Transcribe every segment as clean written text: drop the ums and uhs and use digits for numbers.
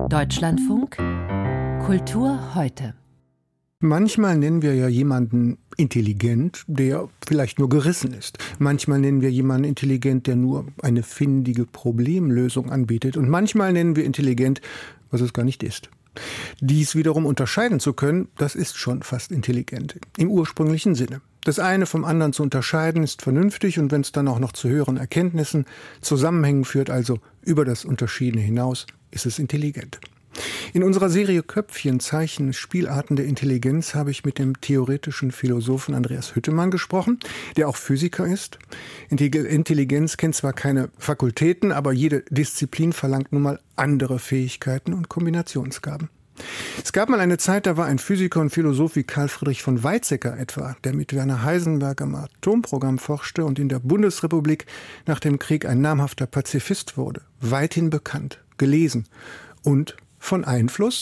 Deutschlandfunk Kultur heute. Manchmal nennen wir ja jemanden intelligent, der vielleicht nur gerissen ist. Manchmal nennen wir jemanden intelligent, der nur eine findige Problemlösung anbietet. Und manchmal nennen wir intelligent, was es gar nicht ist. Dies wiederum unterscheiden zu können, das ist schon fast intelligent, im ursprünglichen Sinne. Das eine vom anderen zu unterscheiden ist vernünftig und wenn es dann auch noch zu höheren Erkenntnissen, Zusammenhängen führt, also über das Unterschiedene hinaus, ist es intelligent. In unserer Serie Köpfchen, Zeichen, Spielarten der Intelligenz habe ich mit dem theoretischen Philosophen Andreas Hüttemann gesprochen, der auch Physiker ist. Intelligenz kennt zwar keine Fakultäten, aber jede Disziplin verlangt nun mal andere Fähigkeiten und Kombinationsgaben. Es gab mal eine Zeit, da war ein Physiker und Philosoph wie Carl Friedrich von Weizsäcker etwa, der mit Werner Heisenberg am Atomprogramm forschte und in der Bundesrepublik nach dem Krieg ein namhafter Pazifist wurde. Weithin bekannt, gelesen und von Einfluss?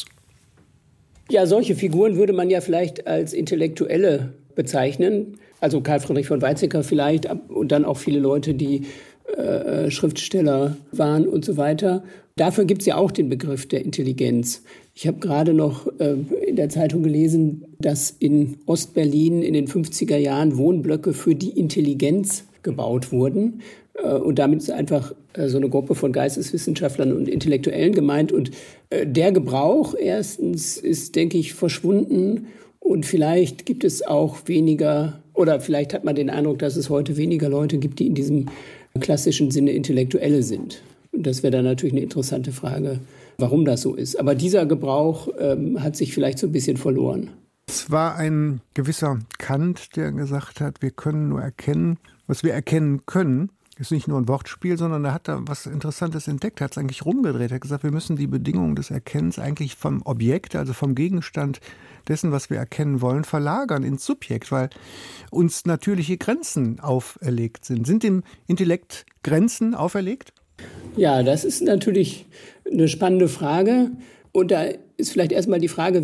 Ja, solche Figuren würde man ja vielleicht als Intellektuelle bezeichnen. Also Carl Friedrich von Weizsäcker vielleicht und dann auch viele Leute, die Schriftsteller waren und so weiter. Dafür gibt es ja auch den Begriff der Intelligenz. Ich habe gerade noch in der Zeitung gelesen, dass in Ostberlin in den 50er Jahren Wohnblöcke für die Intelligenz gebaut wurden. Und damit ist einfach so eine Gruppe von Geisteswissenschaftlern und Intellektuellen gemeint. Und der Gebrauch erstens ist, denke ich, verschwunden. Und vielleicht gibt es auch weniger, oder vielleicht hat man den Eindruck, dass es heute weniger Leute gibt, die in diesem klassischen Sinne Intellektuelle sind. Und das wäre dann natürlich eine interessante Frage, warum das so ist. Aber dieser Gebrauch hat sich vielleicht so ein bisschen verloren. Es war ein gewisser Kant, der gesagt hat, wir können nur erkennen, was wir erkennen können. Das ist nicht nur ein Wortspiel, sondern er hat da was Interessantes entdeckt, hat es eigentlich rumgedreht. Er hat gesagt, wir müssen die Bedingungen des Erkennens eigentlich vom Objekt, also vom Gegenstand dessen, was wir erkennen wollen, verlagern ins Subjekt, weil uns natürliche Grenzen auferlegt sind. Sind dem Intellekt Grenzen auferlegt? Ja, das ist natürlich eine spannende Frage. Und da ist vielleicht erstmal die Frage,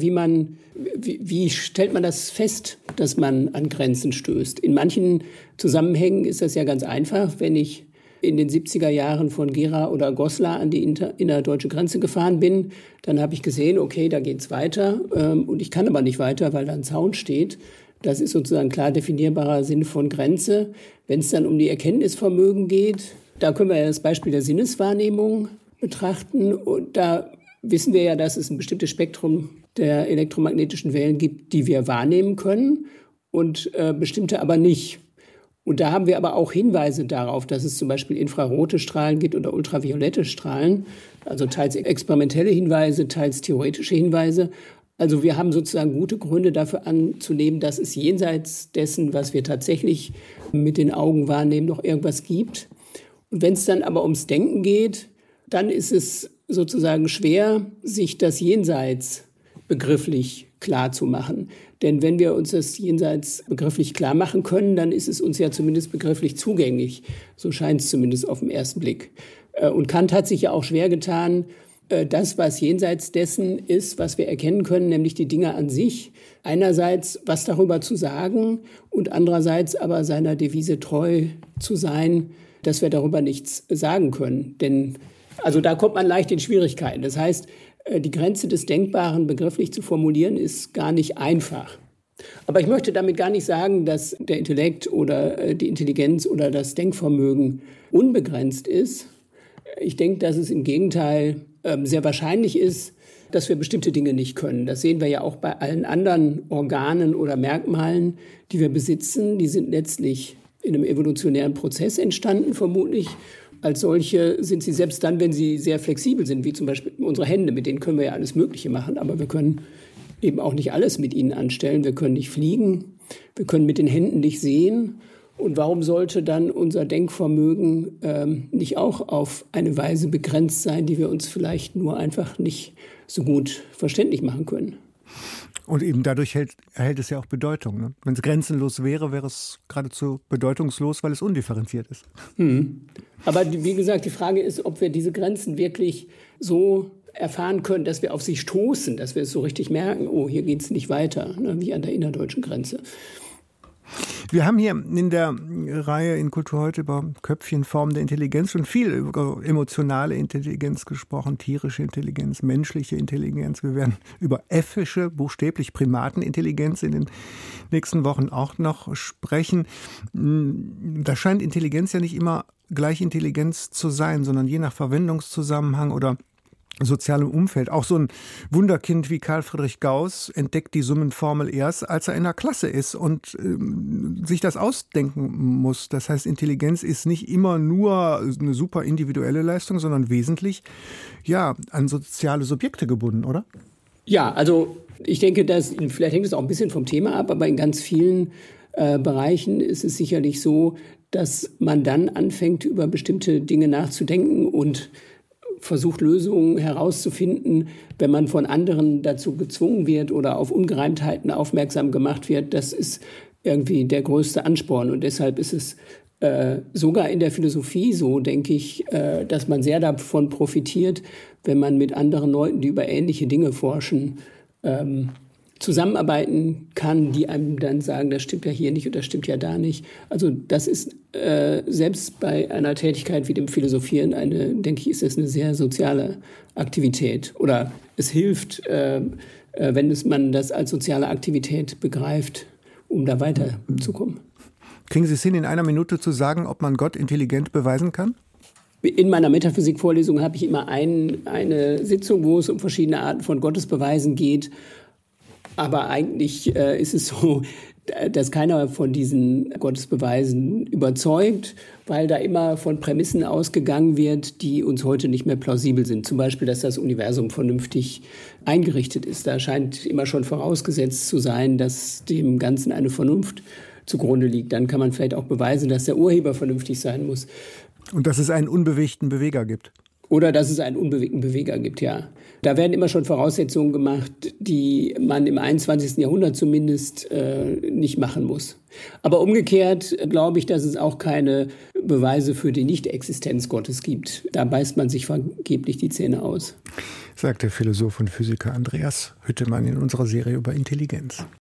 wie stellt man das fest, dass man an Grenzen stößt? In manchen Zusammenhängen ist das ja ganz einfach. Wenn ich in den 70er Jahren von Gera oder Goslar an die innerdeutsche Grenze gefahren bin, dann habe ich gesehen, okay, da geht's weiter. Und ich kann aber nicht weiter, weil da ein Zaun steht. Das ist sozusagen klar definierbarer Sinn von Grenze. Wenn es dann um die Erkenntnisvermögen geht, da können wir ja das Beispiel der Sinneswahrnehmung betrachten. Und da wissen wir ja, dass es ein bestimmtes Spektrum der elektromagnetischen Wellen gibt, die wir wahrnehmen können und bestimmte aber nicht. Und da haben wir aber auch Hinweise darauf, dass es zum Beispiel infrarote Strahlen gibt oder ultraviolette Strahlen, also teils experimentelle Hinweise, teils theoretische Hinweise. Also wir haben sozusagen gute Gründe dafür anzunehmen, dass es jenseits dessen, was wir tatsächlich mit den Augen wahrnehmen, noch irgendwas gibt. Und wenn es dann aber ums Denken geht, dann ist es sozusagen schwer, sich das Jenseits begrifflich klar zu machen. Denn wenn wir uns das Jenseits begrifflich klar machen können, dann ist es uns ja zumindest begrifflich zugänglich. So scheint es zumindest auf den ersten Blick. Und Kant hat sich ja auch schwer getan, das, was jenseits dessen ist, was wir erkennen können, nämlich die Dinge an sich, einerseits was darüber zu sagen und andererseits aber seiner Devise treu zu sein, dass wir darüber nichts sagen können. Denn also da kommt man leicht in Schwierigkeiten. Das heißt, die Grenze des Denkbaren begrifflich zu formulieren, ist gar nicht einfach. Aber ich möchte damit gar nicht sagen, dass der Intellekt oder die Intelligenz oder das Denkvermögen unbegrenzt ist. Ich denke, dass es im Gegenteil sehr wahrscheinlich ist, dass wir bestimmte Dinge nicht können. Das sehen wir ja auch bei allen anderen Organen oder Merkmalen, die wir besitzen. Die sind letztlich in einem evolutionären Prozess entstanden, vermutlich. Als solche sind sie selbst dann, wenn sie sehr flexibel sind, wie zum Beispiel unsere Hände, mit denen können wir ja alles Mögliche machen, aber wir können eben auch nicht alles mit ihnen anstellen. Wir können nicht fliegen, wir können mit den Händen nicht sehen. Und warum sollte dann unser Denkvermögen nicht auch auf eine Weise begrenzt sein, die wir uns vielleicht nur einfach nicht so gut verständlich machen können? Und eben dadurch erhält es ja auch Bedeutung. Ne? Wenn es grenzenlos wäre, wäre es geradezu bedeutungslos, weil es undifferenziert ist. Aber wie gesagt, die Frage ist, ob wir diese Grenzen wirklich so erfahren können, dass wir auf sie stoßen, dass wir es so richtig merken, oh, hier geht es nicht weiter, ne, wie an der innerdeutschen Grenze. Wir haben hier in der Reihe in Kultur heute über Köpfchen, Formen der Intelligenz schon viel über emotionale Intelligenz gesprochen, tierische Intelligenz, menschliche Intelligenz. Wir werden über äffische, buchstäblich Primatenintelligenz in den nächsten Wochen auch noch sprechen. Da scheint Intelligenz ja nicht immer gleich Intelligenz zu sein, sondern je nach Verwendungszusammenhang oder sozialem Umfeld. Auch so ein Wunderkind wie Karl Friedrich Gauss entdeckt die Summenformel erst, als er in der Klasse ist und sich das ausdenken muss. Das heißt, Intelligenz ist nicht immer nur eine super individuelle Leistung, sondern wesentlich an soziale Subjekte gebunden, oder? Ja, also ich denke, vielleicht hängt es auch ein bisschen vom Thema ab, aber in ganz vielen Bereichen ist es sicherlich so, dass man dann anfängt, über bestimmte Dinge nachzudenken und versucht, Lösungen herauszufinden, wenn man von anderen dazu gezwungen wird oder auf Ungereimtheiten aufmerksam gemacht wird. Das ist irgendwie der größte Ansporn. Und deshalb ist es sogar in der Philosophie so, denke ich, dass man sehr davon profitiert, wenn man mit anderen Leuten, die über ähnliche Dinge forschen, zusammenarbeiten kann, die einem dann sagen, das stimmt ja hier nicht und das stimmt ja da nicht. Also das ist selbst bei einer Tätigkeit wie dem Philosophieren denke ich, ist das eine sehr soziale Aktivität. Oder es hilft, wenn man das als soziale Aktivität begreift, um da weiterzukommen. Kriegen Sie es hin, in einer Minute zu sagen, ob man Gott intelligent beweisen kann? In meiner Metaphysik-Vorlesung habe ich immer eine Sitzung, wo es um verschiedene Arten von Gottesbeweisen geht. Aber eigentlich ist es so, dass keiner von diesen Gottesbeweisen überzeugt, weil da immer von Prämissen ausgegangen wird, die uns heute nicht mehr plausibel sind. Zum Beispiel, dass das Universum vernünftig eingerichtet ist. Da scheint immer schon vorausgesetzt zu sein, dass dem Ganzen eine Vernunft zugrunde liegt. Dann kann man vielleicht auch beweisen, dass der Urheber vernünftig sein muss. Und dass es einen unbewegten Beweger gibt. Oder dass es einen unbewegten Beweger gibt, ja. Da werden immer schon Voraussetzungen gemacht, die man im 21. Jahrhundert zumindest nicht machen muss. Aber umgekehrt glaube ich, dass es auch keine Beweise für die Nichtexistenz Gottes gibt. Da beißt man sich vergeblich die Zähne aus. Sagt der Philosoph und Physiker Andreas Hüttemann in unserer Serie über Intelligenz.